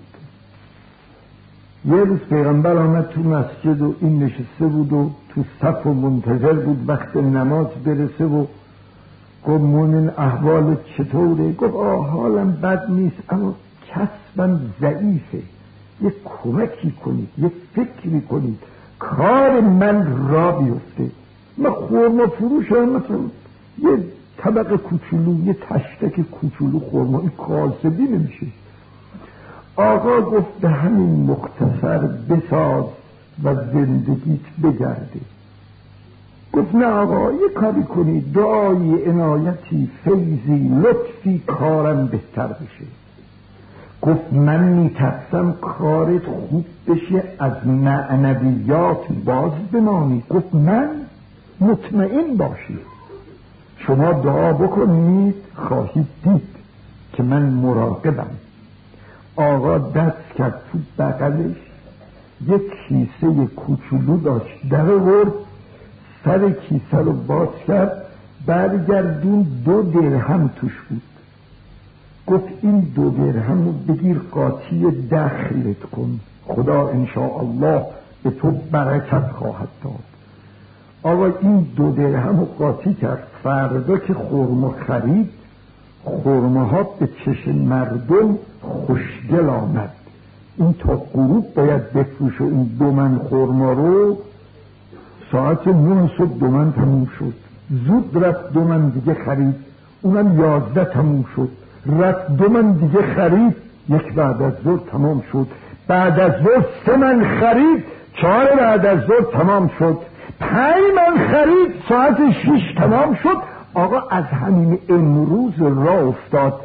یه روز پیغمبر آمد تو مسجد و این نشسته بود و تو صف و منتظر بود وقت نماز برسه و گفت مومن احوال چطوره؟ گفت حالم بد نیست اما کسبم ضعیفه، یه کمکی کنید، یه فکری کنید کار من را بیفته. من خورما فروشم، مثلا یه طبق کوچولو، یه تشتک کوچولو خورما، این کاسبی نمیشه. آقا گفت به همین مختصر بساز و زندگیت بگرده. گفت نه آقا یه کاری کنی، دعای عنایتی، فیضی، لطفی کارم بهتر بشه. گفت من میترسم کارت خوب بشه از معنویات باز بمانی. گفت من مطمئن باشید شما دعا بکنید خواهید دید که من مراقبم. آقا دست کرد تو بغلش یک کیسه کوچولو داشت، در آورد، سر کیسه رو باز کرد، برگردون 2 درهم توش بود. گفت این 2 درهم رو بگیر قاطی دخلت کن، خدا انشاءالله به تو برکت خواهد داد. آقا این 2 درهم رو قاطی کرد. فردا که خرما خرید، خرماها به چشم مردم خوشگل آمد. این تا غروب باید بفروشه. این 2 من خرما رو ساعت 9 صبح 2 من تموم شد. زود رفت 2 من دیگه خرید، اونم 11 تموم شد. رفت 2 من دیگه خرید، 1 بعد از ظهر تمام شد. بعد از ظهر 3 من خرید، 4 بعد از ظهر تمام شد. 5 من خرید، ساعت 6 تمام شد. آقا از همین امروز راه افتاد.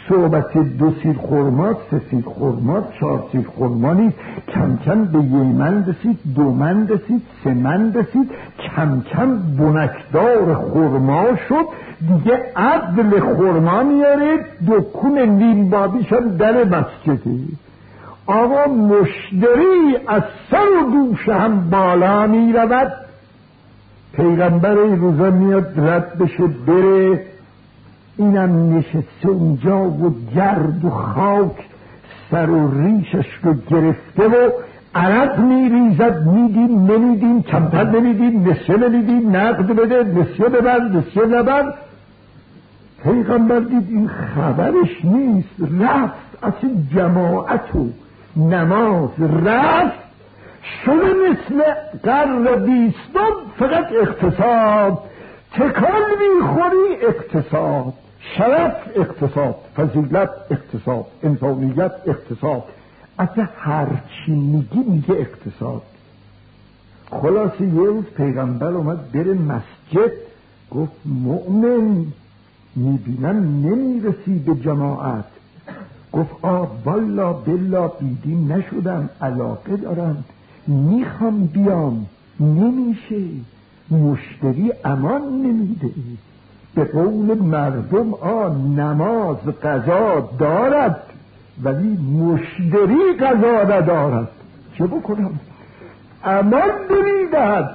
صحبت 2 سیر خرما، 3 سیر خرما، 4 سیر خرما نیست. کم کم به 1 من رسید، 2 من رسید، 3 من رسید، کم کم بنکدار خرما شد. دیگه عدل خرما میاره، دکون نیم بابیش هم در مسجده. آقا مشتری از سر و دوش هم بالا می رود. پیغمبر این روزا میاد رد بشه بره، اینم نشسته اونجا و گرد و خاک سر و ریشش رو گرفته و عرق میریزد. میدیم نمیدیم، کمتر نمیدیم، نصیه نمیدیم، نقد بده، نصیه ببر، نصیه نبر. پیغمبر دید این خبرش نیست، رفت از این جماعت و نماز رفت، شده مثل قرن 20 فقط اقتصاد. تکان میخوری اقتصاد، شرف اقتصاد، فضیلت اقتصاد، انسانیت اقتصاد، اصلا هرچی میگه اقتصاد. خلاصه یه روز پیغمبر اومد بره مسجد، گفت مؤمن میبینم نمیرسی به جماعت. گفت والا بلا بیدین نشدم، علاقه دارم، میخوام بیام، نمیشه، مشتری امان نمیده. به قول مردم نماز قضا دارد ولی مشتری قضا ندارد، چه بکنم؟ امان نمیدهد.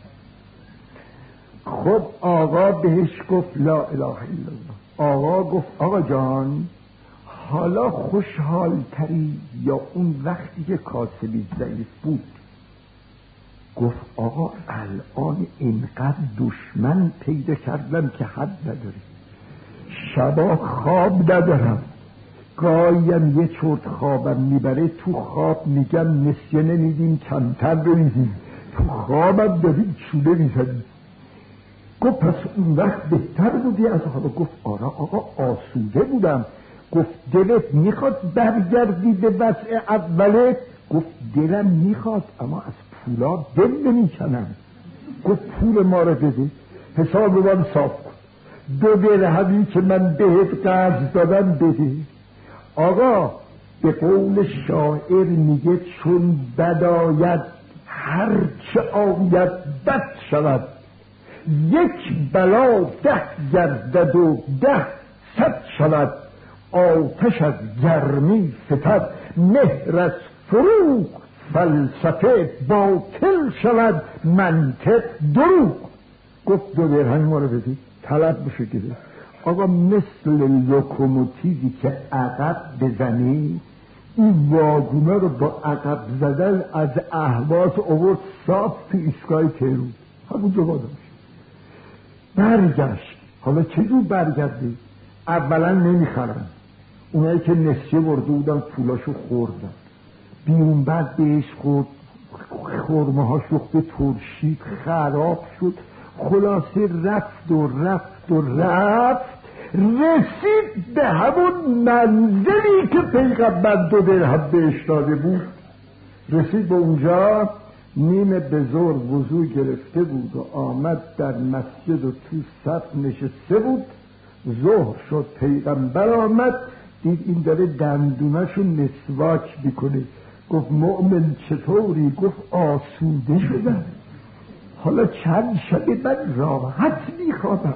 خب آقا بهش گفت لا اله الا الله. آقا گفت آقا جان حالا خوشحال تری یا اون وقتی که کاسبی ضعیف بود؟ گفت آقا الان اینقدر دشمن پیدا کردم که حد نداری، شبا خواب ندارم، گاهیم یه چرت خوابم میبره، تو خواب میگم نسیه نمیدیم، کمتر بریزیم، تو خوابم داریم چوله میزنیم. گفت پس اون وقت بهتر بودی از حالا؟ گفت آره آقا آسوده بودم. گفت دلت میخواد برگردی به وضع اوله؟ گفت دلم میخواد اما از پولا دل نمیکنم. گفت پول ما رو بده، حساب رو من صاف کن، 2 درهمی که من بهت قرض دادم بده. آقا به قول شاعر میگه چون بد آید هرچه آید بد شود، 1 بلا 10 گردد و 10 100 شود. آتش از گرمی فتد، مهر از فروغ، فلسفه باطل شود، منطق دروغ. گفت 2 درهم ما رو بدید، طلب بشه گیره. آقا مثل لوکوموتیوی که عقب بزنی، این واگونه رو با عقب زدن از اهواز آورد صاف تو ایستگاه تهران، همونجا وادار شد. برگشت. حالا چجور برگردی؟ اولا نمیخرن، اونایی که نسیه برده بودن پولاشو خوردن، بیرون بعد بهش خورد، خورمه ها شخته ترشید، خراب شد. خلاصه رفت رسید به همون منزلی که پیغمبر 2 درهم بهش داده بود. رسید به اونجا، نیم بزرگ وضو گرفته بود و آمد در مسجد و تو صف نشسته بود. ظهر شد، پیغمبر آمد، دید این داره دندوناشو مسواک میکنه. گفت مؤمن چطوری؟ گفت آسوده شدم، حالا چند شبه من راحت میخوابم.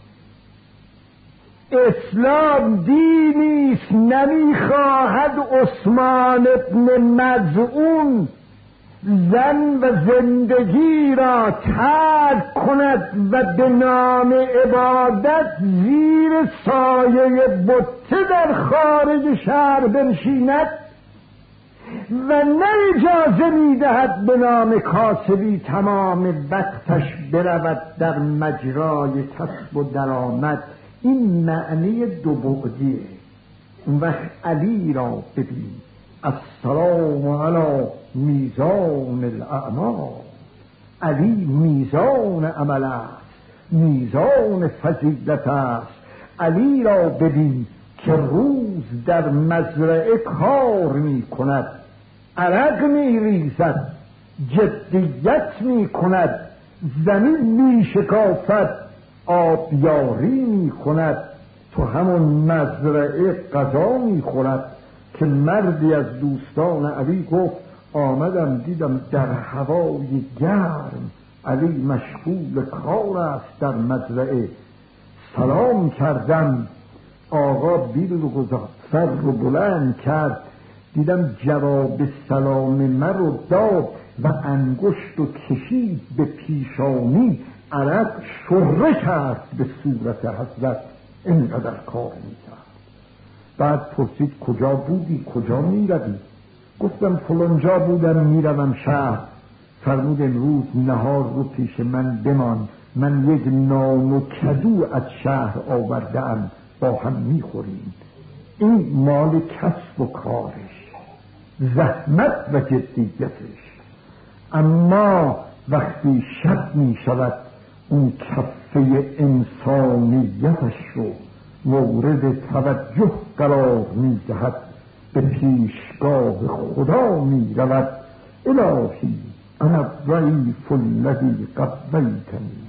اسلام دینیست نمیخواهد عثمان ابن مظعون زن و زندگی را ترک کند و به نام عبادت زیر سایه بت در خارج شهر بنشیند و نه اجازه میدهد به نام کاسبی تمام وقتش برود در مجرای کسب و درآمد. این معنی 2 بعدیه. اون وقت علی را ببین، السلام علی میزان الاعمال. علی میزان عمل است، میزان فضیلت است. علی را ببین که روز در مزرعه کار می کند، عرق می ریزد، جدیت می کند، زمین می شکافد، آبیاری می کند. تو همون مزرعه غذا میخورد که مردی از دوستان علی گفت آمدم دیدم در هوای گرم علی مشغول کار است در مزرعه. سلام کردم، آقا بیل رو گذاشت، سر رو بلند کرد، دیدم جواب سلام من رو داد و انگشت رو کشید به پیشانی، عرق شره کرد به صورت حضرت، اینقدر کار میکرد. بعد پرسید کجا بودی، کجا میروی؟ گفتم فلانجا بودم میروم شهر. فرمود امروز نهار رو پیش من بمان، من یک نان و کدو از شهر آورده‌ام، با هم میخوریم. این مال کسب و کارش، زحمت و جدیتش. اما وقتی شب می شود اون کفه انسانیتش رو مورد توجه قرار می دهد، به پیشگاه خدا می رود. الهی انا الضعیف الذی قویتنی،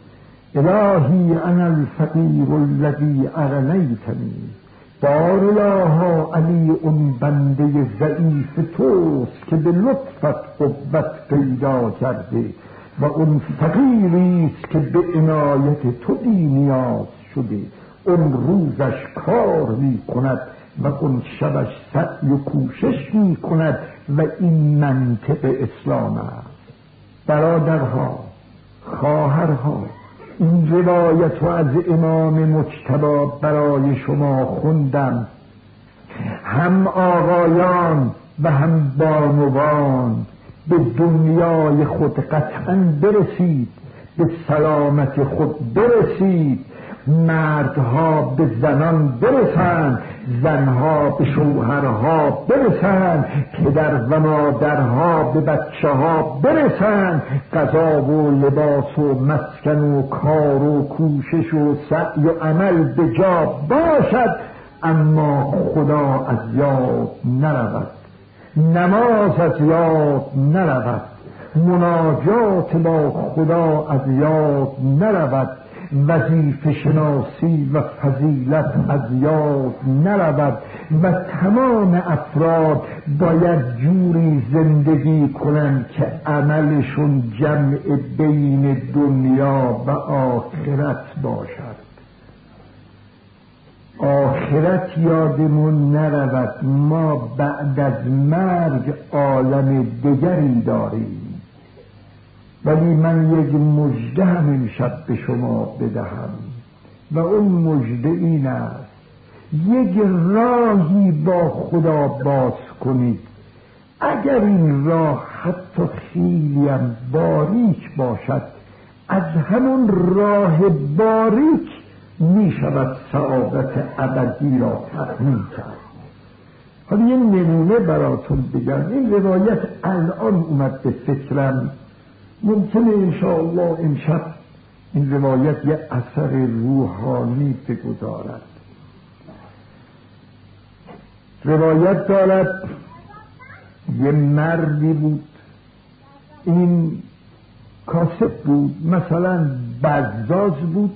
الهی انا الفقیر الذی اغنیتنی. بار الها علی اون بنده ضعیف توست که به لطفت قوت پیدا کرده و اون فقیریست که به عنایت تو بی نیاز شده. اون روزش کار می کند و اون شبش سعی و کوشش می کند و این منطق اسلام است. برادرها، خواهرها، این روایت رو از امام مجتبی برای شما خوندم. هم آقایان و هم بانوان به دنیای خود قطعا برسید، به سلامت خود برسید. مردها به زنان برسند، زنها به شوهرها برسند، پدر و مادرها به بچه ها برسند. غذا و لباس و مسکن و کار و کوشش و سعی و عمل به جا باشد، اما خدا از یاد نرود، نماز از یاد نرود، مناجات با خدا از یاد نرود، وظیفه شناسی و فضیلت از یاد نرود و تمام افراد باید جوری زندگی کنند که عملشون جمع بین دنیا و آخرت باشد. آخرت یادمون نرود، ما بعد از مرگ عالم دیگری داریم. ولی من یک مژده هم امشب به شما بدهم و اون مژده این است: یک راهی با خدا باز کنید. اگر این راه حتی خیلی هم باریک باشد، از همون راه باریک می شود سعادت ابدی را تضمین کرد. حالا یه نمونه براتون بگم. این روایت الان اومد به فکرم، ممکنه انشاءالله امشب این روایت یه اثر روحانی بگذارد. روایت دارد یه مردی بود، این کاسب بود، مثلا بزاز بود،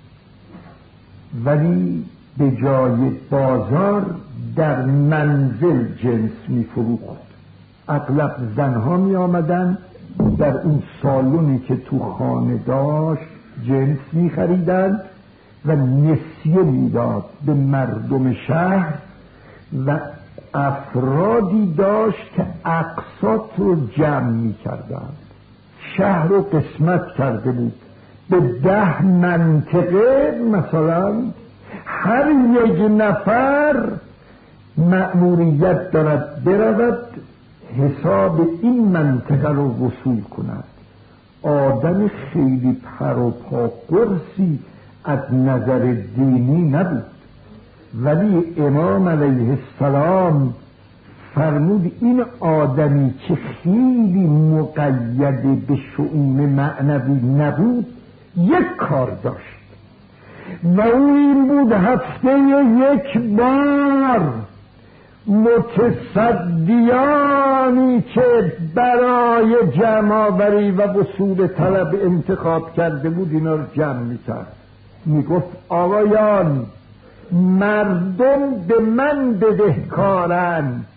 ولی به جای بازار در منزل جنس می فروخت. اغلب زنها می آمدن در اون سالونی که تو خانه داشت جنس می خریدن و نسیه می داد به مردم شهر، و افرادی داشت که اقساط رو جمع می کردن. شهر رو قسمت کرده بود به 10 منطقه، مثلا هر یک نفر مأموریت دارد برود حساب این منطقه رو وصول کند. آدم خیلی پر و پا قرصی از نظر دینی نبود، ولی امام علیه السلام فرمود این آدمی که خیلی مقید به شؤون معنوی نبود یک کار داشت و اون این بود: هفته یک بار متصدیانی که برای جمع‌آوری و وصول طلب انتخاب کرده بود اینا رو جمع می‌کرد. میگفت آقایان مردم به من بدهکارند،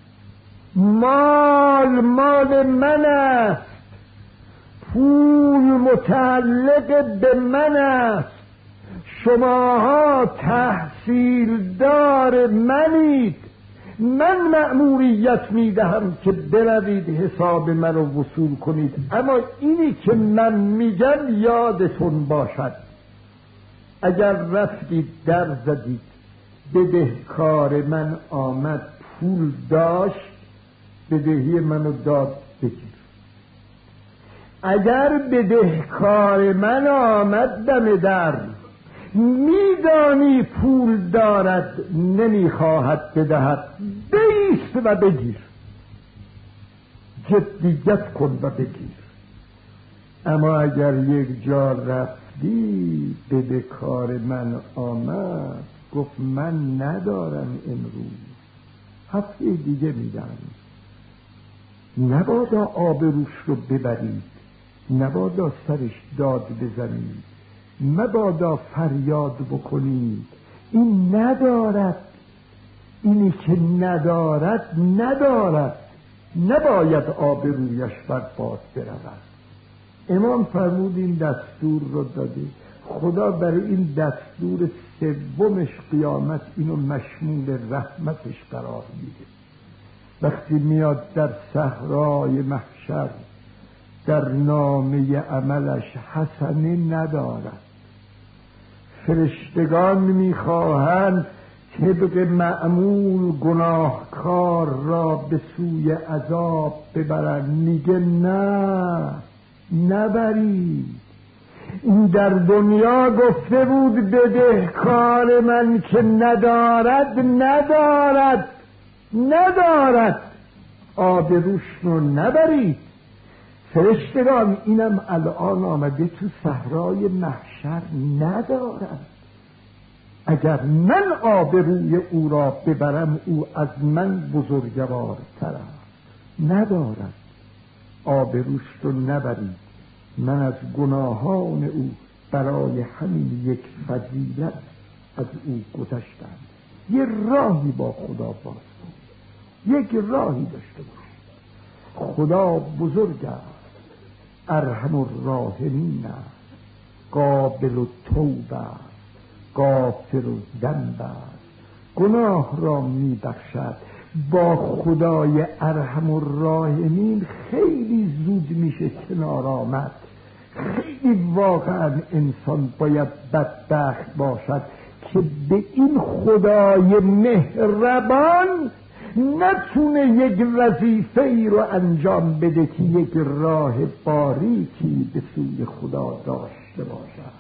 مال من است، پول متعلق به من است، شماها تحصیلدار منید، من مأموریت میدهم که بروید حساب من رو وصول کنید، اما اینی که من میگم یادتون باشد، اگر رفتید در زدید بدهکار من آمد پول داشت، بدهی منو داد بگیر. اگر بدهکار من آمد دم در، میدانی پول دارد نمیخواهد بدهد، بایست و بگیر، جدیت کن و بگیر. اما اگر یک جا رفتی بدهکار من آمد گفت من ندارم امروز، هفته دیگه میدم، نبادا آبروش رو ببرید، نبادا سرش داد بزنید، مبادا فریاد بکنید، این ندارد، اینی که ندارد نباید آبرویش بر باد برود. امام فرمود این دستور رو داده، خدا برای این دستور سومش قیامت اینو مشمول رحمتش قرار میده. وقتی میاد در صحرای محشر در نامه عملش حسنه ندارد، فرشتگان میخواهند طبق معمول گناهکار را به سوی عذاب ببرند، میگه نه، نبرید. این در دنیا گفته بود بدهکار من که ندارد آبروش رو نبرید. فرشتگان اینم الان آمده تو صحرای محشر ندارد، اگر من آبروی او را ببرم او از من بزرگوارتر است، ندارد، آبروش رو نبرید. من از گناهان او برای همین یک فضیلت از او گذشتم. یه راهی با خدا باز کن، یک راهی داشته باش. خدا بزرگ است، ارحم الراحمین است، قابل التوب است، غافر الذنب است، گناه را میبخشد. با خدای ارحم الراحمین خیلی زود میشه کنار آمد. خیلی واقعا انسان باید بدبخت باشد که به این خدای مهربان نتونه یک وظیفه ای رو انجام بده که یک راه باریکی به سوی خدا داشته باشد.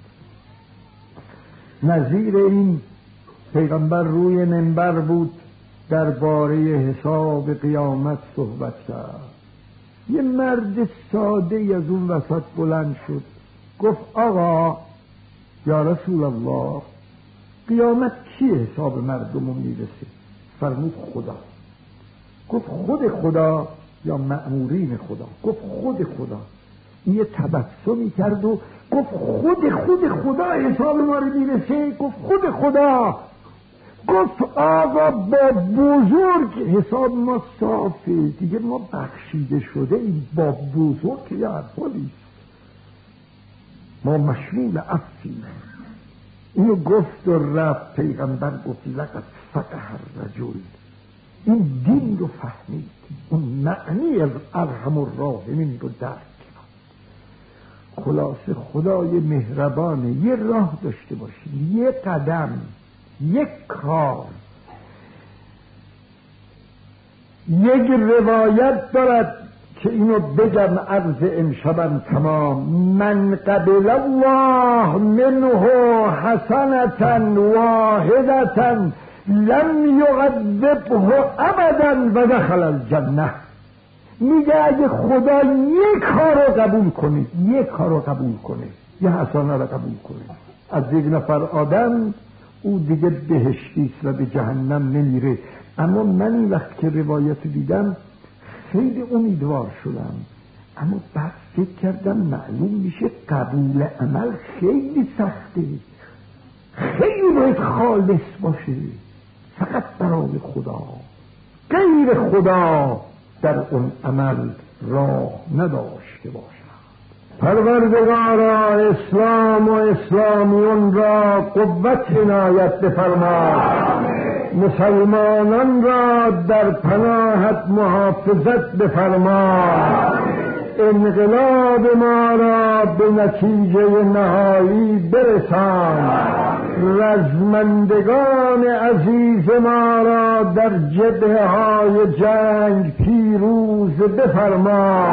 نظیر این پیغمبر روی منبر بود، درباره حساب قیامت صحبت کرد. یه مرد ساده از اون وسط بلند شد، گفت آقا یا رسول الله، قیامت کی حساب مردم رو میرسه؟ فرمود خدا. گفت خود خدا یا مأمورین خدا؟ گفت خود خدا. این یه تبسمی کرد و گفت خود خدا حساب ما رو میرسه؟ گفت خود خدا. گفت آقا با بزرگ حساب ما صافه دیگه، ما بخشیده شده این، با بزرگ یا حرفالیست، ما مشمول عفیم. اینو گفت و رفت. پیغمبر گفت لقد فقه الرجل، این دین رو فهمید، اون معنی از ارحم الراحمین رو درک کرد. خلاصه خدای مهربانه. یه راه داشته باشید، یه قدم، یک کار. یک روایت دارد که اینو بگم عرض امشبم تمام: من قبل الله منه حسنة واحدة لم یعذبه ابدا و دخل الجنه. میگه اگه خدا یک کار رو قبول کنه، یه حسنه رو قبول کنه از یک نفر آدم، او دیگه بهشتیست و به جهنم نمیره. اما من این وقت که روایت دیدم خیلی امیدوار شدم، اما بعد فکر کردم معلوم میشه قبول عمل خیلی سخته، خیلی باید خالص باشه، فقط برای خدا، غیر خدا در اون عمل راه نداشته باشد. پروردگارا اسلام و اسلامیون را قوت عنایت بفرما، مسلمانان را در پناهت محافظت بفرما، انقلاب ما را به نتیجه نهایی برسان، رزمندگان عزیز ما را در جبهه های جنگ پیروز بفرما.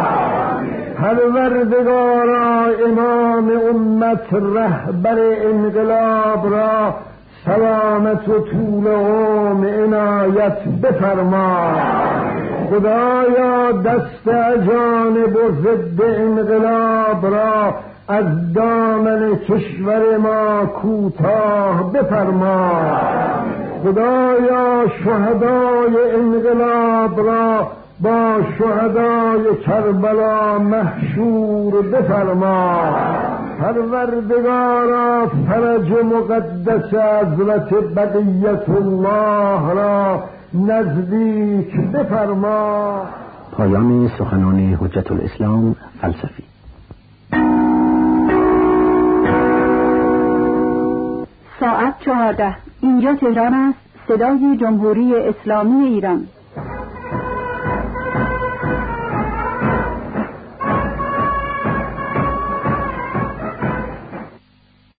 پروردگارا امام امت رهبر انقلاب را سلامت و طول عمر عنایت بفرما. خدایا دست اجانب و ضد انقلاب را از دامن کشور ما کوتاه بفرما. خدایا شهدای انقلاب را با شهدای کربلا محشور بفرما. پروردگارا فرج مقدس حضرت بقیت الله را نزدیک بفرما. پایان سخنان حجت الاسلام فلسفی. ساعت 14. اینجا تهران است، صدای جمهوری اسلامی ایران.